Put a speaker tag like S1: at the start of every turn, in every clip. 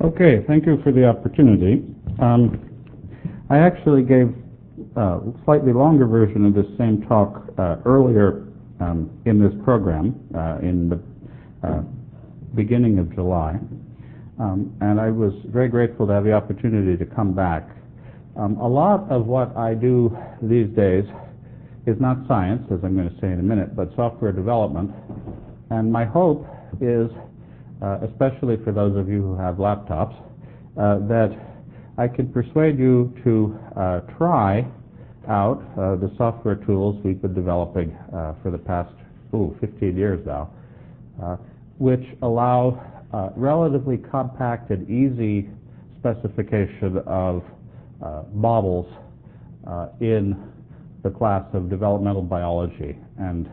S1: Okay, thank you for the opportunity. I actually gave a slightly longer version of this same talk earlier in this program in the beginning of July, and I was very grateful to have the opportunity to come back. A lot of what I do these days is not science, as I'm going to say in a minute, but software development, and my hope is, especially for those of you who have laptops, that I can persuade you to try out the software tools we've been developing for the past 15 years now, which allow relatively compact and easy specification of models in the class of developmental biology and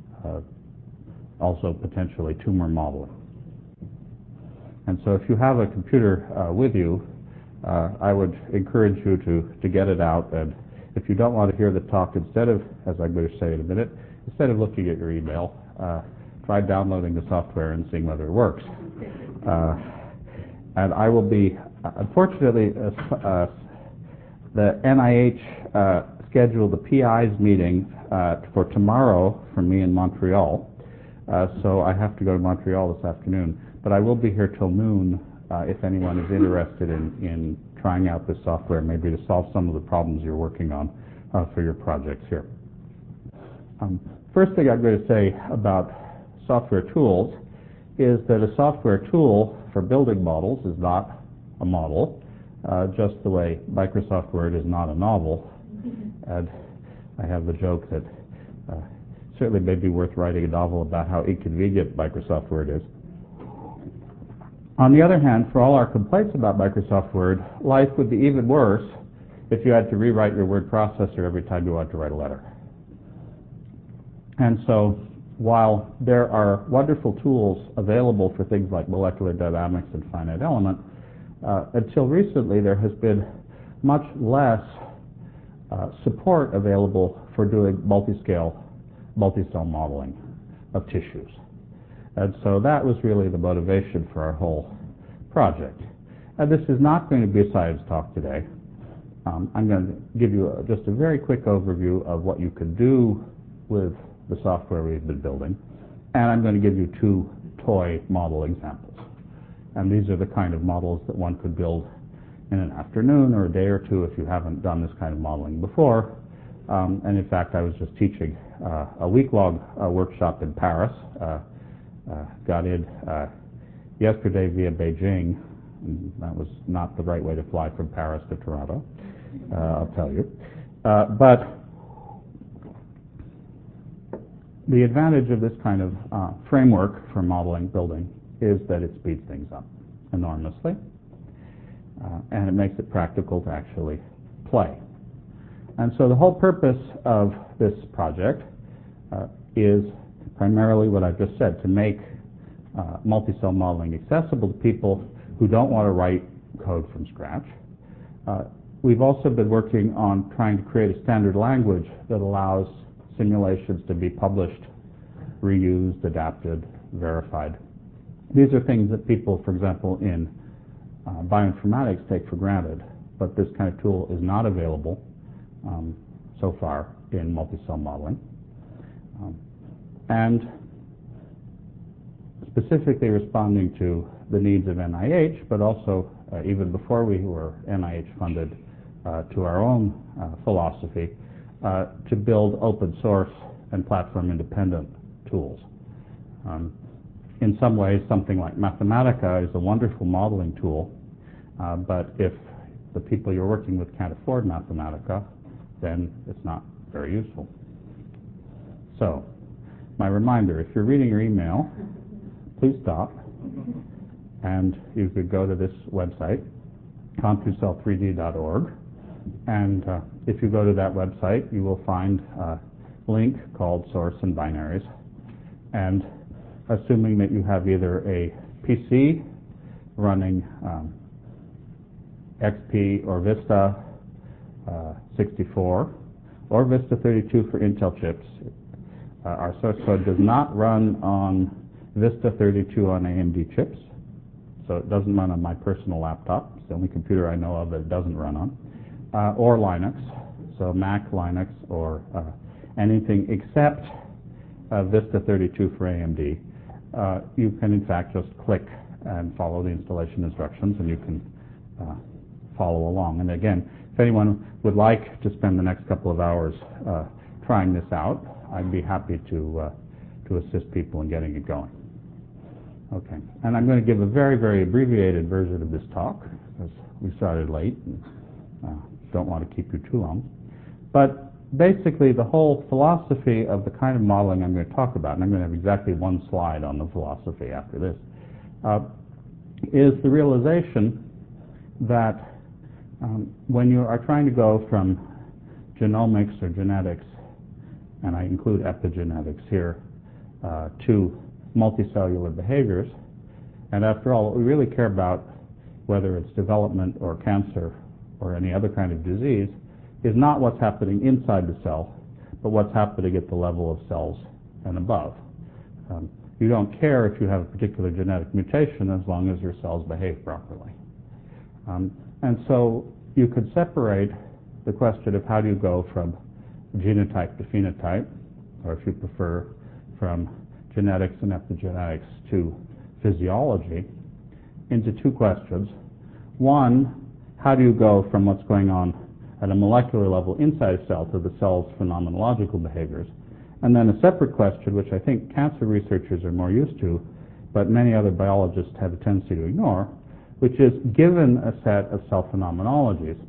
S1: also potentially tumor modeling. And so if you have a computer with you, I would encourage you to get it out, and if you don't want to hear the talk, instead of, as I'm going to say in a minute, instead of looking at your email, try downloading the software and seeing whether it works. And I will be, unfortunately, the NIH scheduled the PI's meeting for tomorrow for me in Montreal, so I have to go to Montreal this afternoon. But I will be here till noon if anyone is interested in trying out this software, maybe to solve some of the problems you're working on for your projects here. First thing I'm going to say about software tools is that a software tool for building models is not a model, just the way Microsoft Word is not a novel. And I have the joke that certainly may be worth writing a novel about how inconvenient Microsoft Word is. On the other hand, for all our complaints about Microsoft Word, life would be even worse if you had to rewrite your word processor every time you want to write a letter. And so, while there are wonderful tools available for things like molecular dynamics and finite element, until recently there has been much less support available for doing multi-cell modeling of tissues. And so that was really the motivation for our whole project. And this is not going to be a science talk today. I'm going to give you just a very quick overview of what you can do with the software we've been building. And I'm going to give you two toy model examples. And these are the kind of models that one could build in an afternoon or a day or two if you haven't done this kind of modeling before. And in fact, I was just teaching a week-long workshop in Paris. Got in yesterday via Beijing. And that was not the right way to fly from Paris to Toronto, I'll tell you. But the advantage of this kind of framework for modeling building is that it speeds things up enormously, and it makes it practical to actually play. And so the whole purpose of this project is primarily what I've just said, to make multi-cell modeling accessible to people who don't want to write code from scratch. We've also been working on trying to create a standard language that allows simulations to be published, reused, adapted, verified. These are things that people, for example, in bioinformatics take for granted, but this kind of tool is not available so far in multi-cell modeling. And specifically responding to the needs of NIH, but also even before we were NIH funded, to our own philosophy to build open source and platform independent tools. In some ways, something like Mathematica is a wonderful modeling tool, but if the people you're working with can't afford Mathematica, then it's not very useful. So, my reminder, if you're reading your email, please stop, and you could go to this website, computcell3d.org, and if you go to that website, you will find a link called Source and Binaries, and assuming that you have either a PC running XP or Vista 64 or Vista 32 for Intel chips, our source code does not run on Vista 32 on AMD chips, so it doesn't run on my personal laptop. It's the only computer I know of that it doesn't run on, or Linux, so Mac, Linux, or anything except Vista 32 for AMD. You can in fact just click and follow the installation instructions, and you can follow along. And again, if anyone would like to spend the next couple of hours trying this out, I'd be happy to assist people in getting it going. Okay, and I'm going to give a very, very abbreviated version of this talk because we started late and don't want to keep you too long. But basically, the whole philosophy of the kind of modeling I'm going to talk about, and I'm going to have exactly one slide on the philosophy after this, is the realization that when you are trying to go from genomics or genetics, and I include epigenetics here, to multicellular behaviors, and after all, what we really care about, whether it's development or cancer or any other kind of disease, is not what's happening inside the cell, but what's happening at the level of cells and above. You don't care if you have a particular genetic mutation as long as your cells behave properly. And so you could separate the question of how do you go from genotype to phenotype, or if you prefer, from genetics and epigenetics to physiology, into two questions. One, how do you go from what's going on at a molecular level inside a cell to the cell's phenomenological behaviors? And then a separate question, which I think cancer researchers are more used to, but many other biologists have a tendency to ignore, which is, given a set of cell phenomenologies,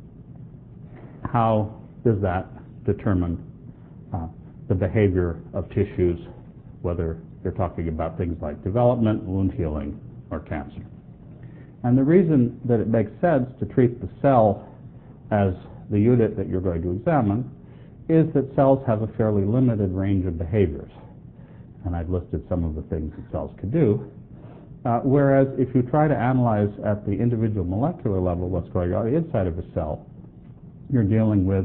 S1: how does that determine the behavior of tissues, whether you're talking about things like development, wound healing, or cancer? And the reason that it makes sense to treat the cell as the unit that you're going to examine is that cells have a fairly limited range of behaviors. And I've listed some of the things that cells can do. Whereas if you try to analyze at the individual molecular level what's going on inside of a cell, you're dealing with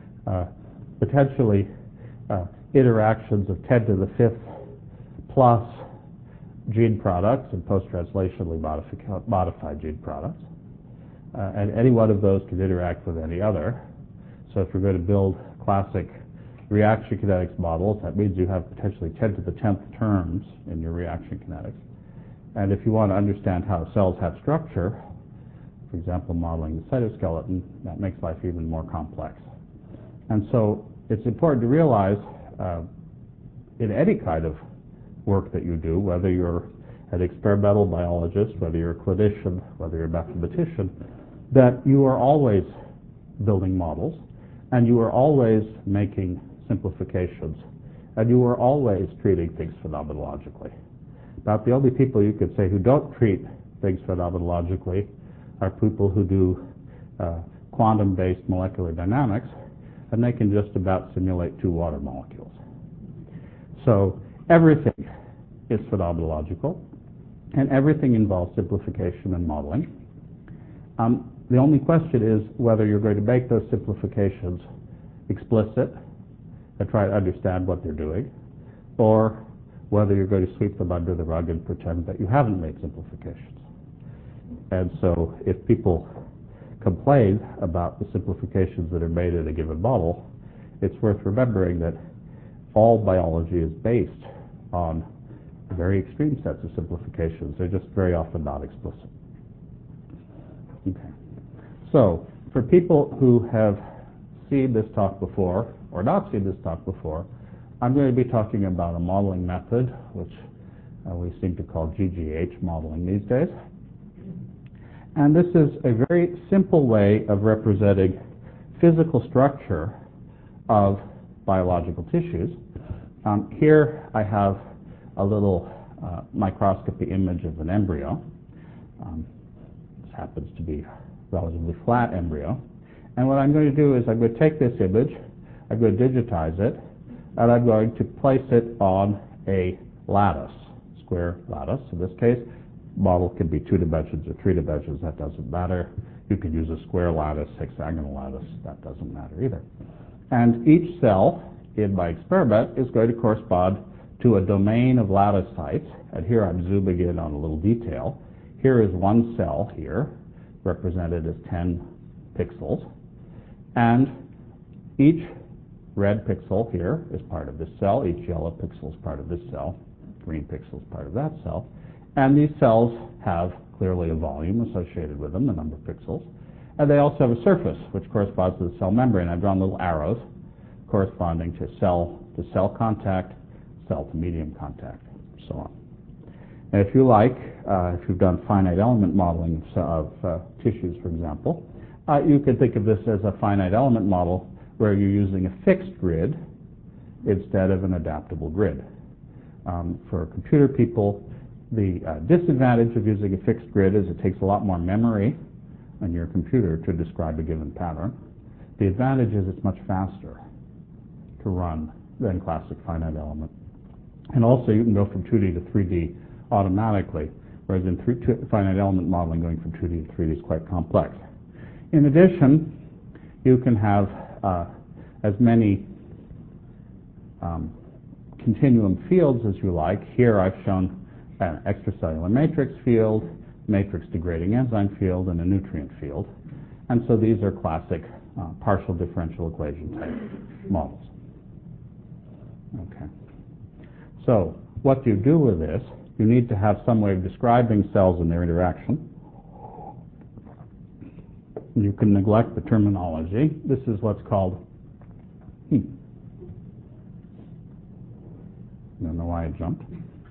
S1: potentially interactions of 10 to the 5th plus gene products and post-translationally modified gene products. And any one of those can interact with any other. So if you're going to build classic reaction kinetics models, that means you have potentially 10 to the 10th terms in your reaction kinetics. And if you want to understand how cells have structure, for example, modeling the cytoskeleton, that makes life even more complex. And so it's important to realize in any kind of work that you do, whether you're an experimental biologist, whether you're a clinician, whether you're a mathematician, that you are always building models, and you are always making simplifications, and you are always treating things phenomenologically. About the only people you could say who don't treat things phenomenologically are people who do quantum-based molecular dynamics, and they can just about simulate two water molecules. So everything is phenomenological, and everything involves simplification and modeling. The only question is whether you're going to make those simplifications explicit and try to understand what they're doing, or whether you're going to sweep them under the rug and pretend that you haven't made simplifications. And so if people complain about the simplifications that are made in a given model, it's worth remembering that all biology is based on very extreme sets of simplifications. They're just very often not explicit. Okay. So for people who have seen this talk before or not seen this talk before, I'm going to be talking about a modeling method, which we seem to call GGH modeling these days. And this is a very simple way of representing physical structure of biological tissues. Here I have a little microscopy image of an embryo. This happens to be a relatively flat embryo. And what I'm going to do is I'm going to take this image, I'm going to digitize it, and I'm going to place it on a lattice, square lattice. In this case, model can be 2 dimensions or 3 dimensions, that doesn't matter. You could use a square lattice, hexagonal lattice, that doesn't matter either. And each cell in my experiment is going to correspond to a domain of lattice sites, and here I'm zooming in on a little detail. Here is one cell here, represented as 10 pixels, and each red pixel here is part of this cell, each yellow pixel is part of this cell, green pixel is part of that cell, and these cells have clearly a volume associated with them, the number of pixels, and they also have a surface which corresponds to the cell membrane. I've drawn little arrows corresponding to cell contact, cell to medium contact, so on. And if you like, if you've done finite element modeling of tissues, for example, you could think of this as a finite element model where you're using a fixed grid instead of an adaptable grid. For computer people, the disadvantage of using a fixed grid is it takes a lot more memory on your computer to describe a given pattern. The advantage is it's much faster to run than classic finite element. And also you can go from 2D to 3D automatically, whereas in finite element modeling, going from 2D to 3D is quite complex. In addition, you can have as many continuum fields as you like. Here I've shown an extracellular matrix field, matrix degrading enzyme field, and a nutrient field. And so these are classic partial differential equation type models. Okay. So what do you do with this? You need to have some way of describing cells and their interaction. You can neglect the terminology. This is what's called, I don't know why I jumped.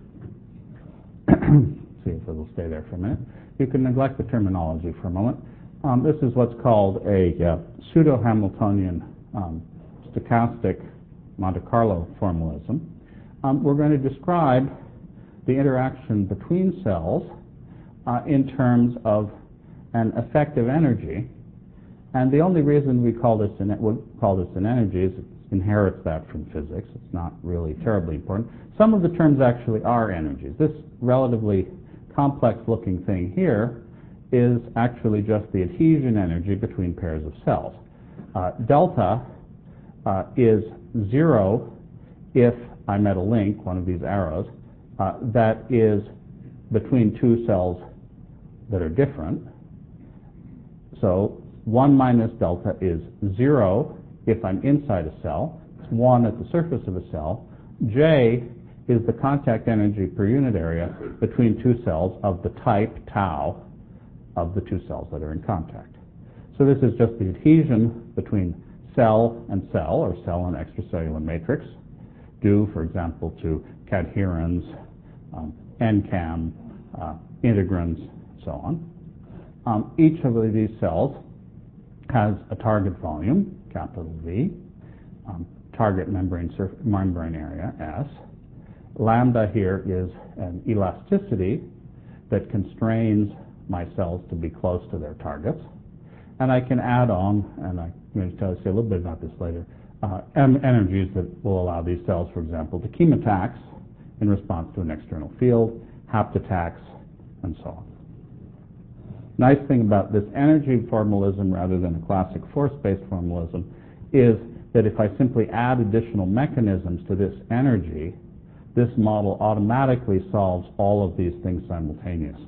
S1: See if it'll stay there for a minute. You can neglect the terminology for a moment. This is what's called a pseudo-Hamiltonian stochastic Monte Carlo formalism. We're going to describe the interaction between cells in terms of an effective energy. And the only reason we call this an energy is it inherits that from physics. It's not really terribly important. Some of the terms actually are energies. This relatively complex-looking thing here is actually just the adhesion energy between pairs of cells. Delta is 0 if I'm at a link, one of these arrows, that is between two cells that are different. So 1 minus delta is 0 if I'm inside a cell. It's 1 at the surface of a cell. J is the contact energy per unit area between two cells of the type tau of the two cells that are in contact. So this is just the adhesion between cell and cell, or cell and extracellular matrix, due, for example, to cadherins, NCAM, integrins, so on. Each of these cells has a target volume, capital V, target membrane area, S. Lambda here is an elasticity that constrains my cells to be close to their targets. And I can add on, and I'm going to say a little bit about this later, energies that will allow these cells, for example, to chemotax in response to an external field, haptotax, and so on. Nice thing about this energy formalism rather than a classic force-based formalism is that if I simply add additional mechanisms to this energy, this model automatically solves all of these things simultaneously.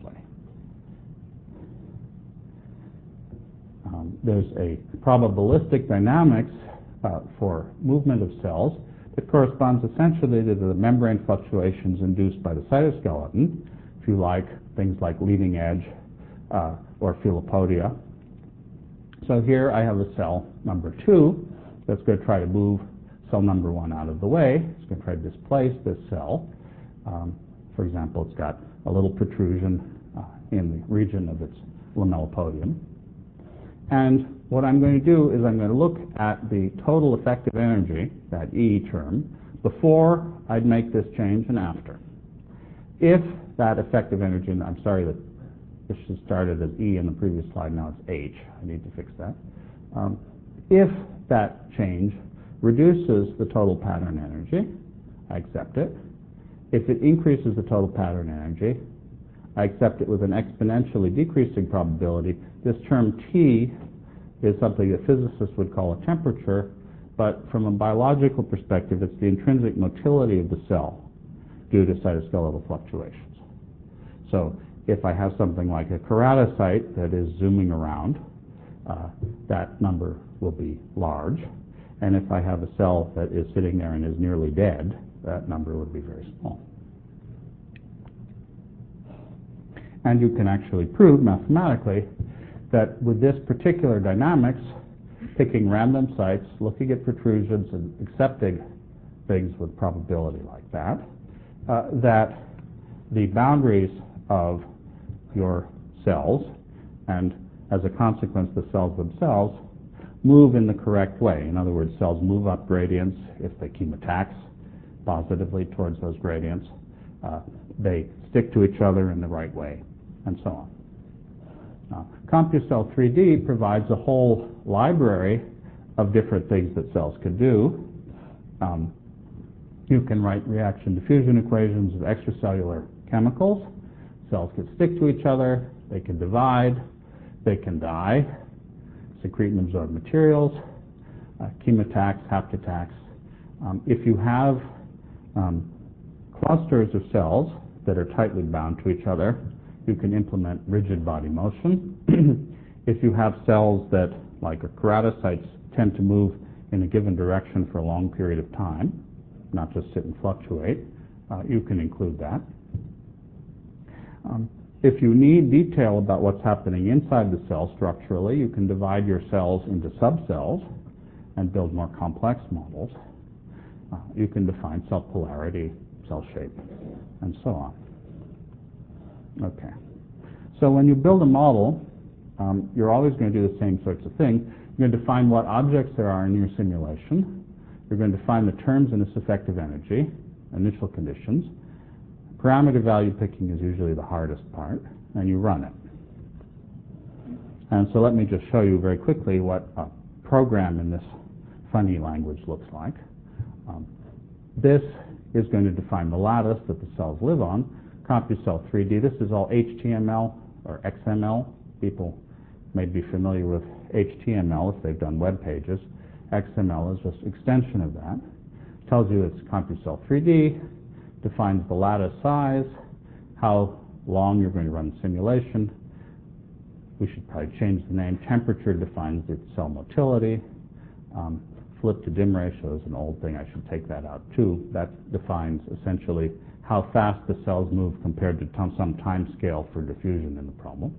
S1: There's a probabilistic dynamics for movement of cells that corresponds essentially to the membrane fluctuations induced by the cytoskeleton, if you like, things like leading edge or filopodia. So here I have a cell number 2 that's going to try to move cell number 1 out of the way. It's going to try to displace this cell. For example, it's got a little protrusion in the region of its lamellipodium. And what I'm going to do is I'm going to look at the total effective energy, that E term, before I'd make this change and after. If that effective energy, and I'm sorry that this should started as E in the previous slide, now it's H. I need to fix that. If that change reduces the total pattern energy, I accept it. If it increases the total pattern energy, I accept it with an exponentially decreasing probability. This term T is something that physicists would call a temperature, but from a biological perspective, it's the intrinsic motility of the cell due to cytoskeletal fluctuations. So If I have something like a keratocyte that is zooming around, that number will be large. And if I have a cell that is sitting there and is nearly dead, that number would be very small. And you can actually prove mathematically that with this particular dynamics, picking random sites, looking at protrusions, and accepting things with probability like that, that the boundaries of your cells, and as a consequence the cells themselves, move in the correct way. In other words, cells move up gradients if they chemotax positively towards those gradients. They stick to each other in the right way, and so on. CompuCell 3D provides a whole library of different things that cells can do. You can write reaction diffusion equations of extracellular chemicals. Cells can stick to each other, they can divide, they can die, secrete and absorb materials, chemotax, haptotax. If you have clusters of cells that are tightly bound to each other, you can implement rigid body motion. If you have cells that, like keratocytes, tend to move in a given direction for a long period of time, not just sit and fluctuate, you can include that. If you need detail about what's happening inside the cell structurally, you can divide your cells into subcells and build more complex models. You can define cell polarity, cell shape, and so on. Okay. So when you build a model, you're always going to do the same sorts of things. You're going to define what objects there are in your simulation. You're going to define the terms in its effective energy, initial conditions. Parameter value picking is usually the hardest part, and you run it. And so let me just show you very quickly what a program in this funny language looks like. This is going to define the lattice that the cells live on. CompuCell 3D, this is all HTML or XML. People may be familiar with HTML if they've done web pages. XML is just an extension of that. It tells you it's CompuCell 3D, defines the lattice size, how long you're going to run the simulation. We should probably change the name. Temperature defines its cell motility. Flip to dim ratio is an old thing. I should take that out too. That defines essentially how fast the cells move compared to some time scale for diffusion in the problem.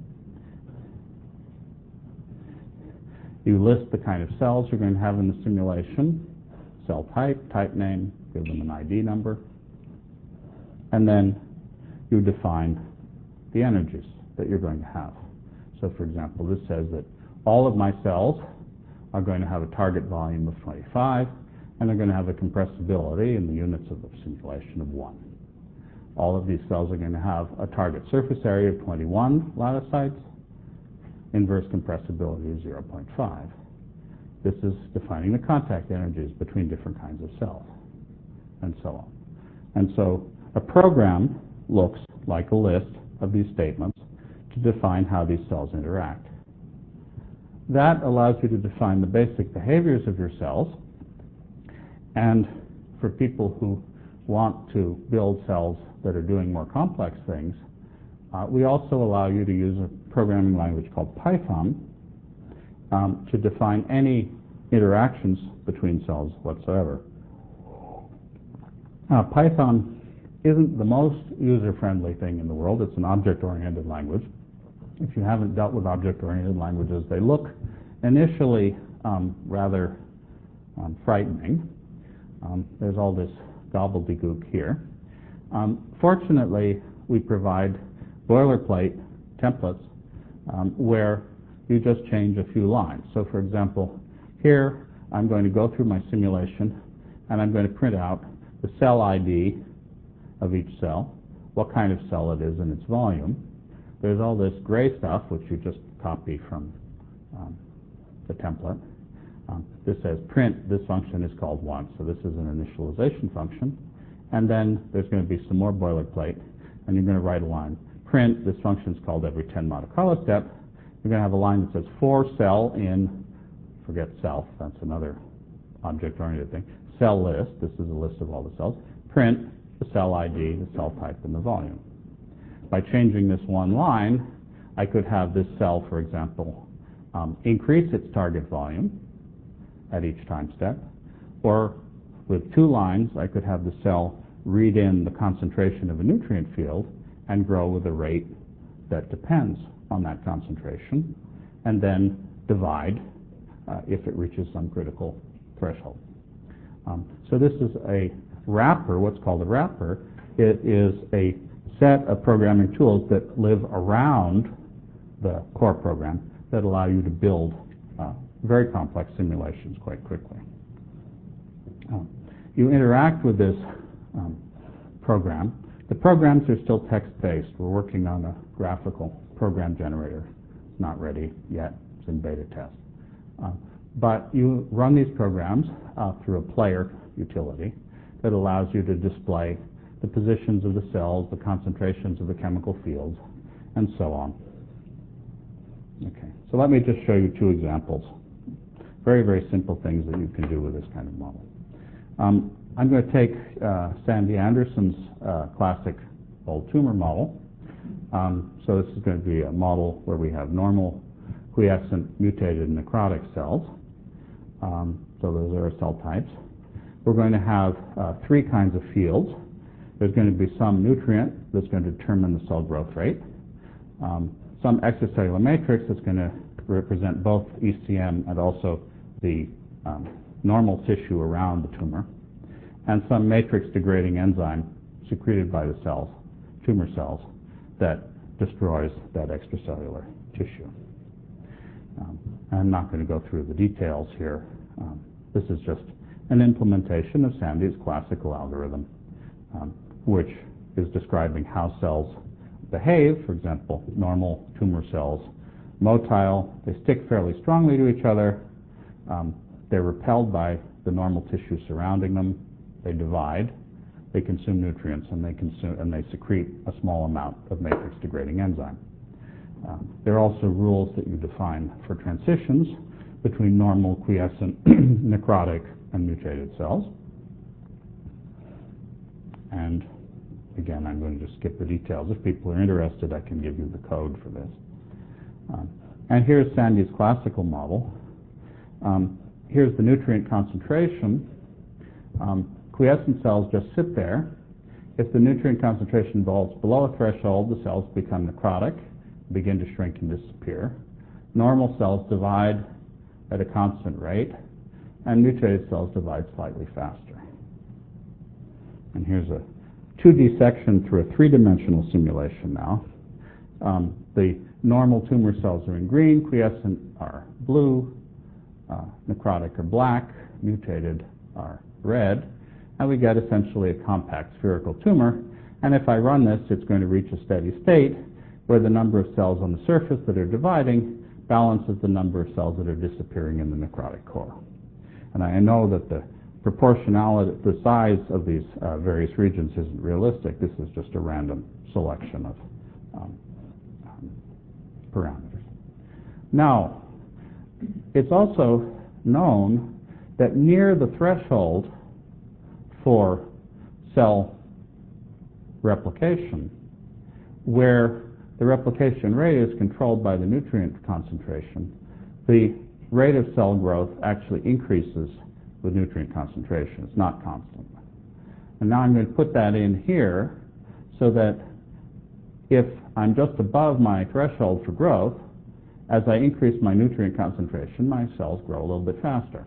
S1: You list the kind of cells you're going to have in the simulation, cell type, type name, give them an ID number, and then you define the energies that you're going to have. So for example, this says that all of my cells are going to have a target volume of 25, and they're going to have a compressibility in the units of the simulation of 1. All of these cells are going to have a target surface area of 21 lattice, inverse compressibility of 0.5. This is defining the contact energies between different kinds of cells, and so on. And so a program looks like a list of these statements to define how these cells interact. That allows you to define the basic behaviors of your cells, and for people who want to build cells that are doing more complex things, we also allow you to use a programming language called Python to define any interactions between cells whatsoever. Python isn't the most user-friendly thing in the world. It's an object-oriented language. If you haven't dealt with object-oriented languages, they look initially rather frightening. There's all this gobbledygook here. Fortunately, we provide boilerplate templates where you just change a few lines. So for example, here I'm going to go through my simulation and I'm going to print out the cell ID of each cell, what kind of cell it is and its volume. There's all this gray stuff which you just copy from the template. This says print, this function is called once, so this is an initialization function. And then there's going to be some more boilerplate, and you're going to write a line. Print, this function is called every 10 Monte-Carlo step. You're going to have a line that says for cell in, forget self, that's another object-oriented thing, cell list, this is a list of all the cells. Print, the cell ID, the cell type, and the volume. by changing this one line, I could have this cell, for example, increase its target volume at each time step, or with 2 lines, I could have the cell read in the concentration of a nutrient field and grow with a rate that depends on that concentration, and then divide if it reaches some critical threshold. So this is a wrapper, what's called a wrapper. It is a set of programming tools that live around the core program that allow you to build very complex simulations quite quickly. You interact with this program. The programs are still text-based. We're working on a graphical program generator. It's not ready yet. It's in beta test. But you run these programs through a player utility that allows you to display the positions of the cells, the concentrations of the chemical fields, and so on. Okay, so let me just show you 2 examples. Very, very simple things that you can do with this kind of model. I'm going to take Sandy Anderson's classic old tumor model. So this is going to be a model where we have normal, quiescent, mutated, necrotic cells. So those are our cell types. We're going to have 3 kinds of fields. There's going to be some nutrient that's going to determine the cell growth rate, some extracellular matrix that's going to represent both ECM and also the normal tissue around the tumor, and some matrix-degrading enzyme secreted by the cells, tumor cells, that destroys that extracellular tissue. I'm not going to go through the details here. This is just an implementation of Sandy's classical algorithm, which is describing how cells behave. For example, normal tumor cells, motile, they stick fairly strongly to each other. They're repelled by the normal tissue surrounding them. They divide, they consume nutrients, and they secrete a small amount of matrix-degrading enzyme. There are also rules that you define for transitions between normal, quiescent, necrotic, and mutated cells. And again, I'm going to just skip the details. If people are interested, I can give you the code for this. And here's Sandy's classical model. Here's the nutrient concentration. Quiescent cells just sit there. If the nutrient concentration falls below a threshold, the cells become necrotic, begin to shrink and disappear. Normal cells divide at a constant rate, and mutated cells divide slightly faster. And here's a 2D section through a 3-dimensional simulation now. The normal tumor cells are in green, quiescent are blue, necrotic are black, mutated are red, and we get essentially a compact spherical tumor. And if I run this, it's going to reach a steady state where the number of cells on the surface that are dividing balances the number of cells that are disappearing in the necrotic core. And I know that the proportionality, the size of these various regions isn't realistic. This is just a random selection of parameters. Now, it's also known that near the threshold for cell replication, where the replication rate is controlled by the nutrient concentration, the rate of cell growth actually increases with nutrient concentration. It's not constant. And now I'm going to put that in here so that if I'm just above my threshold for growth, as I increase my nutrient concentration, my cells grow a little bit faster.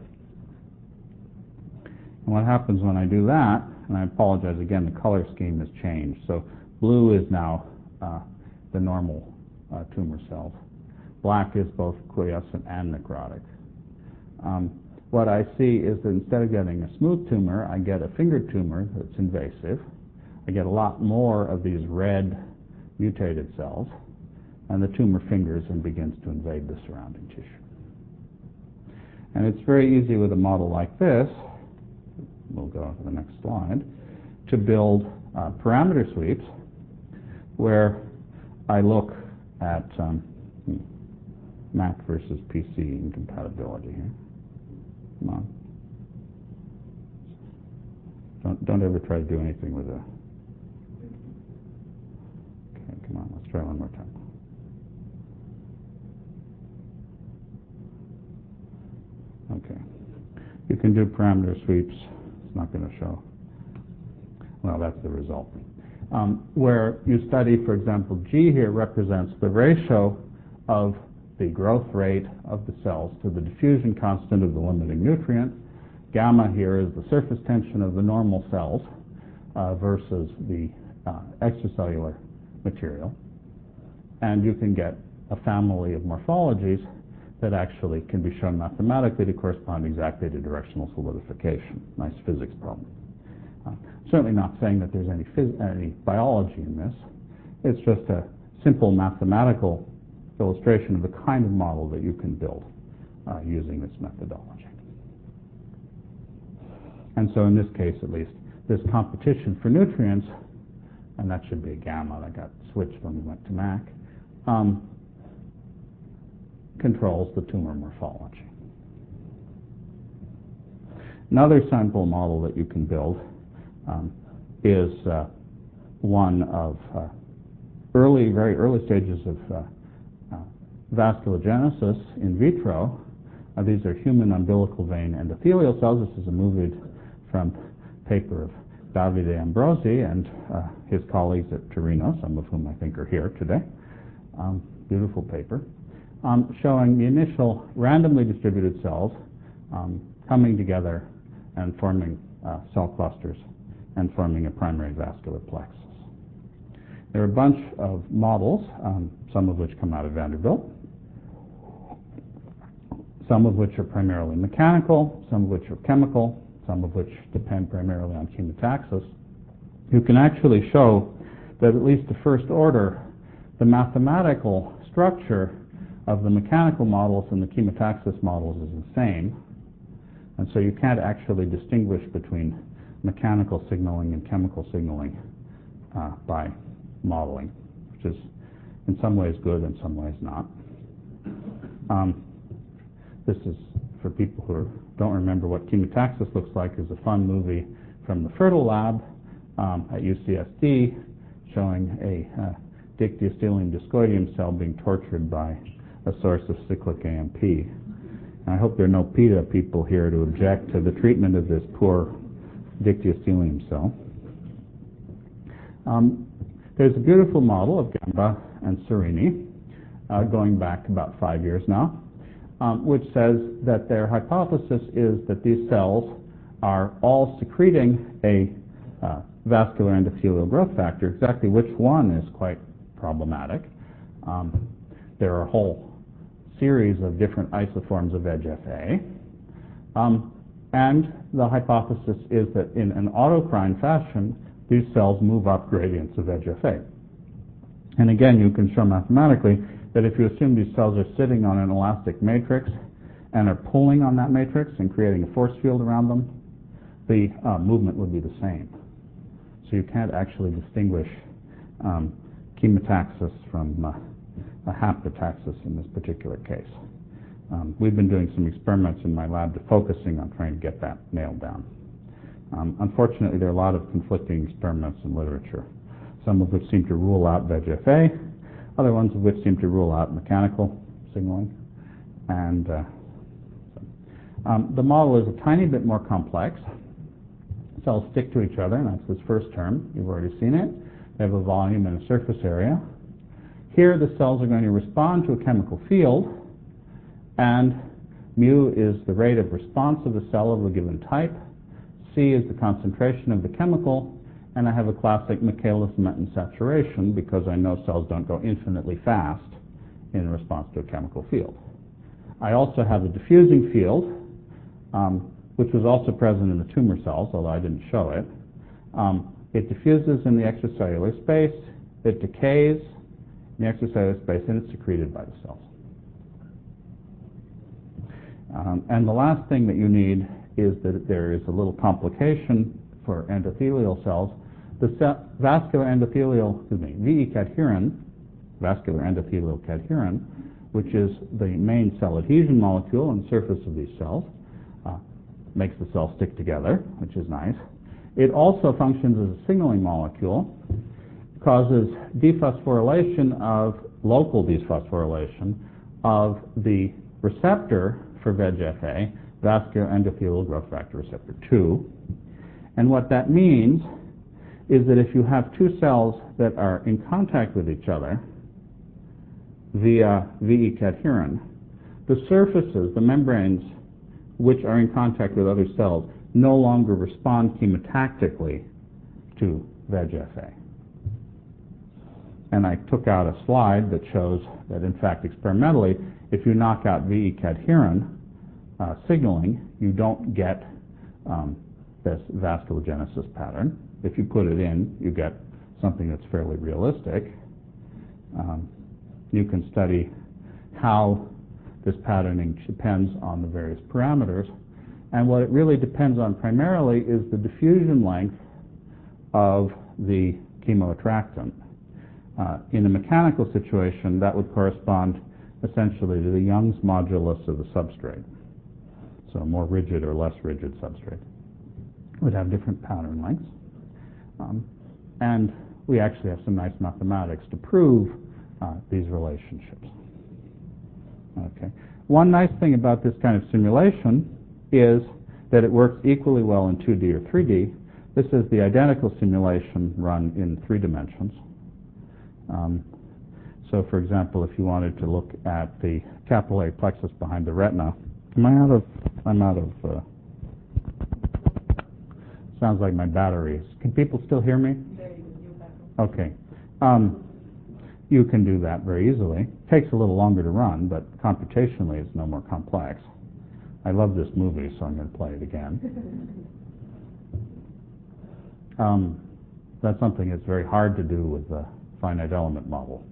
S1: And what happens when I do that, and I apologize again, the color scheme has changed. So blue is now the normal tumor cells. Black is both quiescent and necrotic. What I see is that instead of getting a smooth tumor, I get a fingered tumor that's invasive. I get a lot more of these red mutated cells, and the tumor fingers and begins to invade the surrounding tissue. And it's very easy with a model like this, we'll go to the next slide, to build parameter sweeps where I look at Mac versus PC incompatibility here. Come on. Don't ever try to do anything with a... Okay, come Try one more time. Okay. You can do parameter sweeps. It's not going to show. Well, that's the result. Where you study, for example, G here represents the ratio of the growth rate of the cells to the diffusion constant of the limiting nutrient. Gamma here is the surface tension of the normal cells versus the extracellular material. And you can get a family of morphologies that actually can be shown mathematically to correspond exactly to directional solidification. Nice physics problem. Certainly not saying that there's any biology in this. It's just a simple mathematical illustration of the kind of model that you can build using this methodology. And so in this case, at least, this competition for nutrients, and that should be a gamma that got switched when we went to MAC, controls the tumor morphology. Another sample model that you can build is one of very early stages of vasculogenesis in vitro. These are human umbilical vein endothelial cells. This is a movie from paper of Davide Ambrosi and his colleagues at Torino, some of whom I think are here today. Beautiful paper. Showing the initial randomly distributed cells coming together and forming cell clusters and forming a primary vascular plexus. There are a bunch of models, some of which come out of Vanderbilt, some of which are primarily mechanical, some of which are chemical, some of which depend primarily on chemotaxis. You can actually show that at least the first order, the mathematical structure of the mechanical models and the chemotaxis models is the same. And so you can't actually distinguish between mechanical signaling and chemical signaling by modeling, which is in some ways good, in some ways not. This is, for people who don't remember what chemotaxis looks like, is a fun movie from the Fertile Lab at UCSD showing a dictyostelium discoideum cell being tortured by a source of cyclic AMP. And I hope there are no PETA people here to object to the treatment of this poor dictyostelium cell. There's a beautiful model of Gamba and Serini going back about 5 years now, which says that their hypothesis is that these cells are all secreting a vascular endothelial growth factor. Exactly which one is quite problematic. There are a whole series of different isoforms of VEGF-A. And the hypothesis is that in an autocrine fashion, these cells move up gradients of VEGF-A. And again, you can show mathematically that if you assume these cells are sitting on an elastic matrix and are pulling on that matrix and creating a force field around them, the movement would be the same. So you can't actually distinguish chemotaxis from a haplotaxis in this particular case. We've been doing some experiments in my lab focusing on trying to get that nailed down. Unfortunately, there are a lot of conflicting experiments in literature, some of which seem to rule out VEGF-A, other ones of which seem to rule out mechanical signaling. And the model is a tiny bit more complex. Cells stick to each other, and that's this first term. You've already seen it. They have a volume and a surface area. Here, the cells are going to respond to a chemical field, and mu is the rate of response of the cell of a given type. C is the concentration of the chemical, and I have a classic Michaelis-Menten saturation because I know cells don't go infinitely fast in response to a chemical field. I also have a diffusing field, which was also present in the tumor cells, although I didn't show it. It diffuses in the extracellular space, it decays in the extracellular space, and it's secreted by the cells. And the last thing that you need is that there is a little complication for endothelial cells. The vascular endothelial, VE cadherin, vascular endothelial cadherin, which is the main cell adhesion molecule on the surface of these cells, makes the cells stick together, which is nice. It also functions as a signaling molecule causes local dephosphorylation of the receptor for VEGF-A, vascular endothelial growth factor receptor 2. And what that means is that if you have two cells that are in contact with each other via VE cadherin, the surfaces, the membranes which are in contact with other cells, no longer respond chemotactically to VEGF-A. And I took out a slide that shows that, in fact, experimentally, if you knock out VE cadherin signaling, you don't get this vasculogenesis pattern. If you put it in, you get something that's fairly realistic. You can study how this patterning depends on the various parameters. And what it really depends on primarily is the diffusion length of the chemoattractant. In a mechanical situation, that would correspond essentially to the Young's modulus of the substrate. So a more rigid or less rigid substrate would have different pattern lengths. And we actually have some nice mathematics to prove these relationships. Okay. One nice thing about this kind of simulation is that it works equally well in 2D or 3D. This is the identical simulation run in 3 dimensions. So, for example, if you wanted to look at the capillary plexus behind the retina, I'm out of sounds like my batteries. Can people still hear me? Okay. You can do that very easily. Takes a little longer to run, but computationally it's no more complex. I love this movie, so I'm going to play it again. That's something that's very hard to do with the finite element model.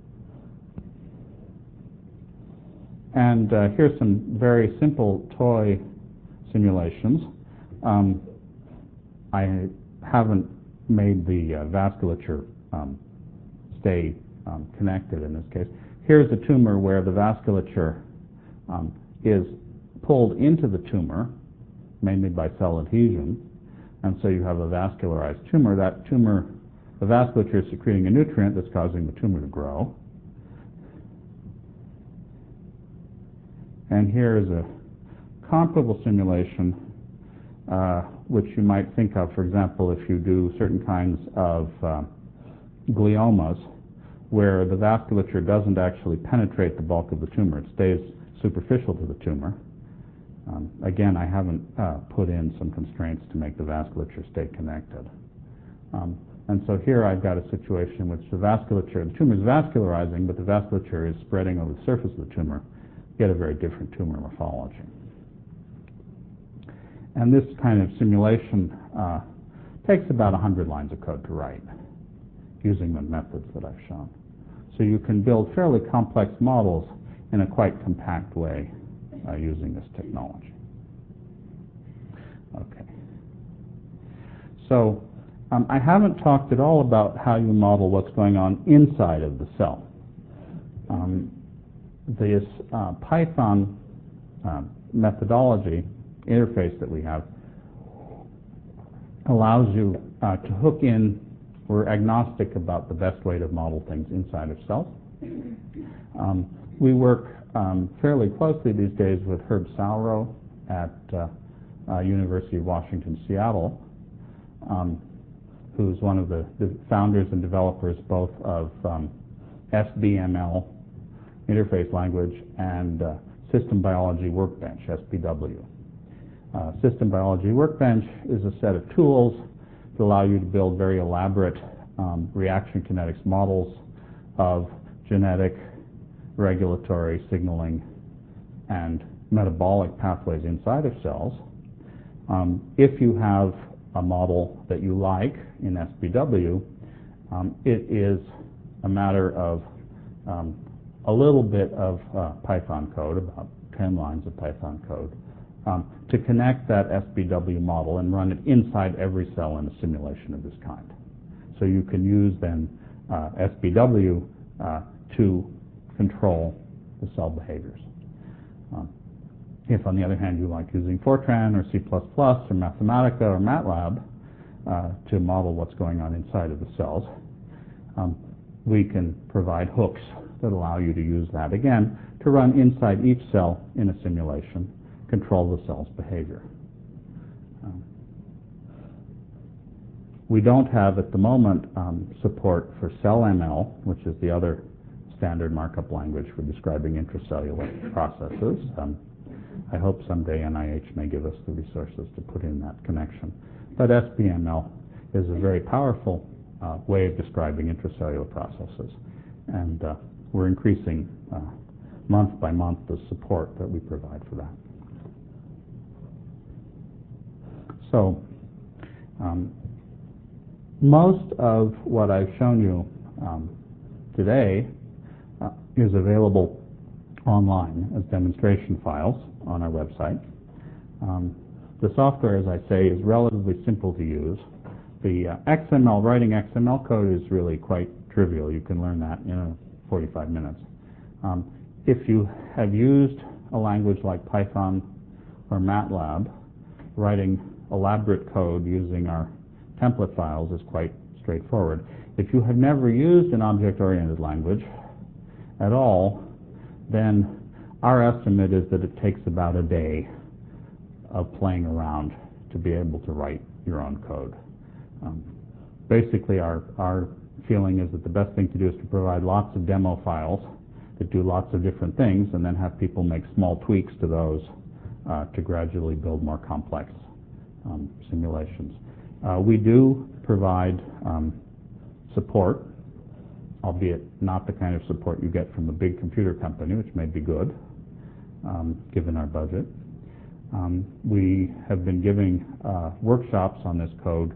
S1: And here's some very simple toy simulations. I haven't made the vasculature stay connected in this case. Here's a tumor where the vasculature is pulled into the tumor, mainly by cell adhesion, and so you have a vascularized tumor. That tumor, the vasculature is secreting a nutrient that's causing the tumor to grow. And here is a comparable simulation which you might think of, for example, if you do certain kinds of gliomas where the vasculature doesn't actually penetrate the bulk of the tumor. It stays superficial to the tumor. Again, I haven't put in some constraints to make the vasculature stay connected. And so here I've got a situation in which the tumor is vascularizing, but the vasculature is spreading over the surface of the tumor. You get a very different tumor morphology. And this kind of simulation takes about 100 lines of code to write using the methods that I've shown. So you can build fairly complex models in a quite compact way using this technology. Okay. So I haven't talked at all about how you model what's going on inside of the cell. This Python methodology interface that we have allows you to hook in. We're agnostic about the best way to model things inside of cells. We work fairly closely these days with Herb Salro at University of Washington, Seattle, who's one of the founders and developers both of SBML, interface language, and System Biology Workbench, SBW. System Biology Workbench is a set of tools to allow you to build very elaborate reaction kinetics models of genetic, regulatory, signaling, and metabolic pathways inside of cells. If you have a model that you like in SBW, it is a matter of a little bit of Python code, about 10 lines of Python code, to connect that SBW model and run it inside every cell in a simulation of this kind. So you can use then SBW to control the cell behaviors. If, on the other hand, you like using Fortran or C++ or Mathematica or MATLAB to model what's going on inside of the cells, we can provide hooks that allow you to use that, again, to run inside each cell in a simulation, control the cell's behavior. We don't have, at the moment, support for CellML, which is the other standard markup language for describing intracellular processes. I hope someday NIH may give us the resources to put in that connection. But SBML is a very powerful way of describing intracellular processes, and we're increasing month by month the support that we provide for that. So most of what I've shown you today is available online as demonstration files on our website. The software, as I say, is relatively simple to use. The XML, writing XML code is really quite trivial. You can learn that in 45 minutes. If you have used a language like Python or MATLAB, writing elaborate code using our template files is quite straightforward. If you have never used an object-oriented language at all, then our estimate is that it takes about a day of playing around to be able to write your own code. Basically, our feeling is that the best thing to do is to provide lots of demo files that do lots of different things, and then have people make small tweaks to those to gradually build more complex simulations. We do provide support, albeit not the kind of support you get from a big computer company, which may be good, given our budget. We have been giving workshops on this code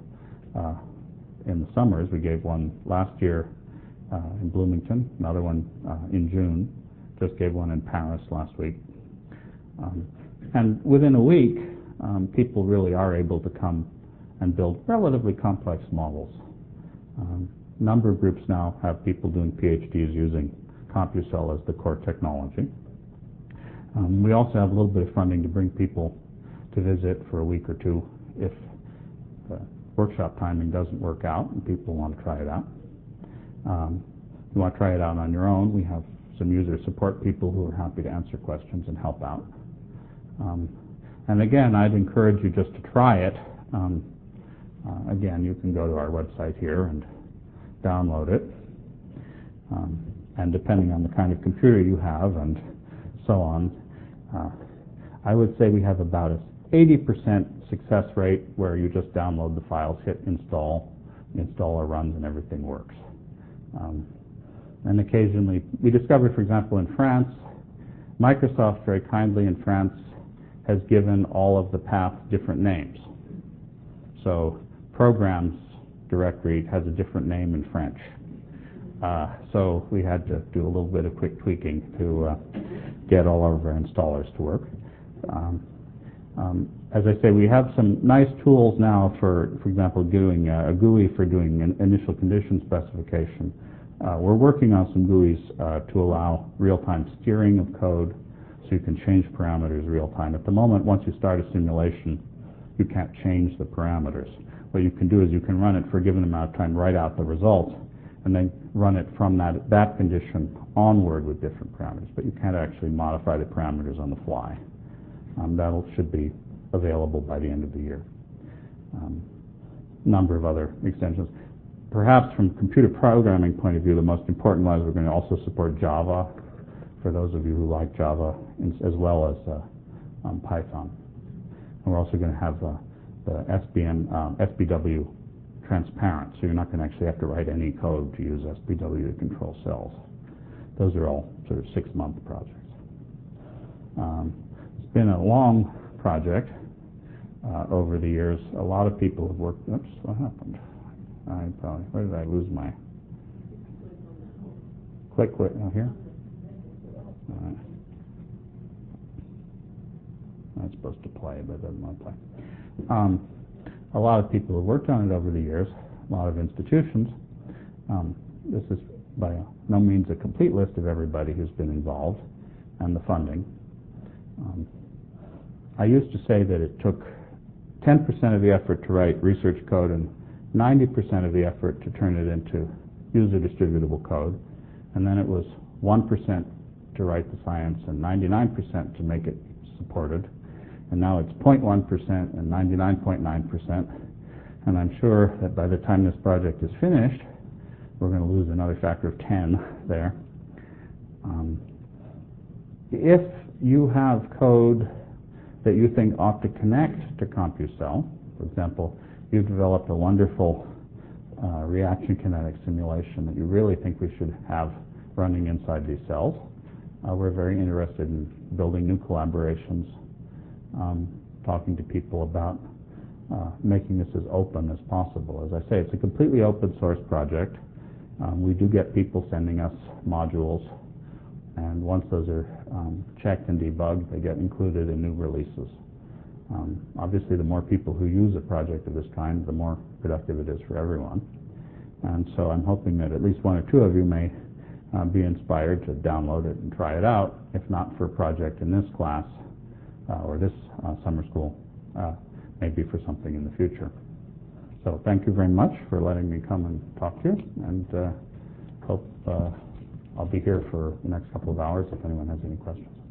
S1: in the summers. We gave one last year in Bloomington, another one in June, just gave one in Paris last week. And within a week, people really are able to come and build relatively complex models. A number of groups now have people doing PhDs using CompuCell as the core technology. We also have a little bit of funding to bring people to visit for a week or two if the workshop timing doesn't work out and people want to try it out. If you want to try it out on your own, we have some user support people who are happy to answer questions and help out. And again, I'd encourage you just to try it. Again, you can go to our website here and download it. And depending on the kind of computer you have and so on, I would say we have about an 80% success rate where you just download the files, hit install, the installer runs, and everything works. And occasionally, we discovered, for example, in France, Microsoft very kindly in France has given all of the paths different names. So programs directory has a different name in French. So we had to do a little bit of quick tweaking to get all of our installers to work. As I say, we have some nice tools now for example, doing a GUI for doing an initial condition specification. We're working on some GUIs to allow real-time steering of code, so you can change parameters real-time. At the moment, once you start a simulation, you can't change the parameters. What you can do is you can run it for a given amount of time, write out the results, and then run it from that condition onward with different parameters. But you can't actually modify the parameters on the fly. That should be available by the end of the year. Number of other extensions. Perhaps from a computer programming point of view, the most important one is we're going to also support Java, for those of you who like Java, as well as Python. And we're also going to have the SBW transparent, so you're not going to actually have to write any code to use SBW to control cells. Those are all sort of 6-month projects. It's been a long project over the years. A lot of people have worked. Oops, what happened? Where did I lose my? Click oh, here. That's supposed to play, but it doesn't want to play. A lot of people have worked on it over the years, a lot of institutions. This is by no means a complete list of everybody who's been involved and the funding. I used to say that it took 10% of the effort to write research code and 90% of the effort to turn it into user-distributable code, and then it was 1% to write the science and 99% to make it supported. And now it's 0.1% and 99.9%. And I'm sure that by the time this project is finished, we're going to lose another factor of 10 there. If you have code that you think ought to connect to CompuCell, for example, you've developed a wonderful reaction kinetic simulation that you really think we should have running inside these cells, we're very interested in building new collaborations, talking to people about making this as open as possible. As I say, it's a completely open source project. We do get people sending us modules, and once those are checked and debugged, they get included in new releases. Obviously, the more people who use a project of this kind, the more productive it is for everyone. And so I'm hoping that at least one or two of you may be inspired to download it and try it out, if not for a project in this class or this summer school, maybe for something in the future. So thank you very much for letting me come and talk to you, and hope I'll be here for the next couple of hours if anyone has any questions.